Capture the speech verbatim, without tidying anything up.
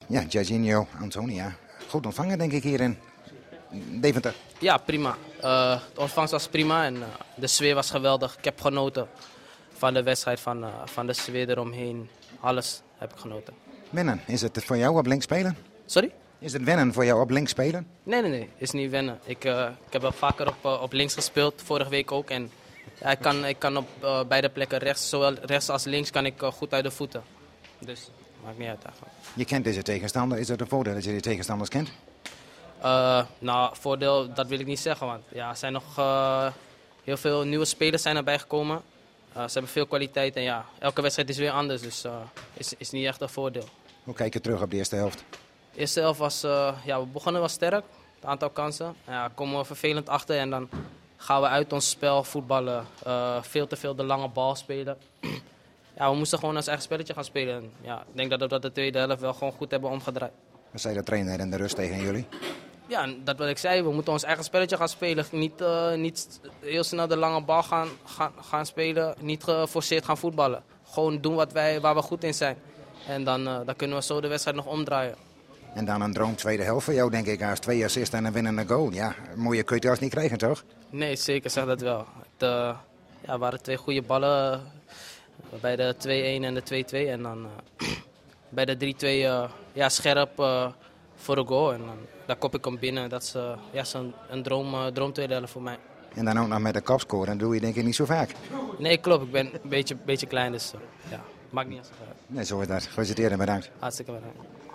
Ja, Jorginho, Antonia. Goed ontvangen denk ik hier in Deventer. Ja, prima. Uh, de ontvangst was prima en uh, de sfeer was geweldig. Ik heb genoten van de wedstrijd, van, uh, van de sfeer eromheen. Alles heb ik genoten. Wennen, is het voor jou op links spelen? Sorry? Is het wennen voor jou op links spelen? Nee, nee, nee. Is niet wennen. Ik, uh, ik heb wel vaker op, uh, op links gespeeld, vorige week ook. En ja, ik, kan, ik kan op uh, beide plekken, rechts, zowel rechts als links, kan ik uh, goed uit de voeten. Dus maakt niet uit eigenlijk. Je kent deze tegenstander. Is het een voordeel dat je die tegenstanders kent? Uh, nou, voordeel, dat wil ik niet zeggen. Want ja, er zijn nog uh, heel veel nieuwe spelers zijn erbij gekomen. Uh, ze hebben veel kwaliteit en ja, elke wedstrijd is weer anders. Dus uh, is, is niet echt een voordeel. Hoe kijk je terug op de eerste helft? De eerste helft was, uh, ja, we begonnen wel sterk. Het aantal kansen. Ja, komen we vervelend achter en dan gaan we uit ons spel voetballen. Uh, veel te veel de lange bal spelen. Ja, we moesten gewoon ons eigen spelletje gaan spelen. En ja, ik denk dat we dat de tweede helft wel gewoon goed hebben omgedraaid. Wat zei de trainer in de rust tegen jullie? Ja, dat wat ik zei. We moeten ons eigen spelletje gaan spelen. Niet, uh, niet heel snel de lange bal gaan, gaan, gaan spelen. Niet geforceerd gaan voetballen. Gewoon doen wat wij, waar we goed in zijn. En dan, uh, dan kunnen we zo de wedstrijd nog omdraaien. En dan een droom tweede helft voor jou, denk ik. Als twee assists en een winnende goal. Ja, mooie kun je trouwens niet krijgen, toch? Nee, zeker zeg dat wel. Het uh, ja, waren twee goede ballen. Bij de twee-een en de twee-twee. En dan uh, bij de drie-twee uh, ja, scherp uh, voor de goal. En dan, dan kop ik hem binnen. Dat is uh, ja, zo'n een droom, uh, droom tweede helft voor mij. En dan ook nog met de kop scoren. Dat doe je denk ik niet zo vaak. Nee, klopt. Ik ben een beetje, beetje klein. Dus uh, ja, maakt niet eens uit. Nee, zo is dat. Gefeliciteerd en bedankt. Hartstikke bedankt.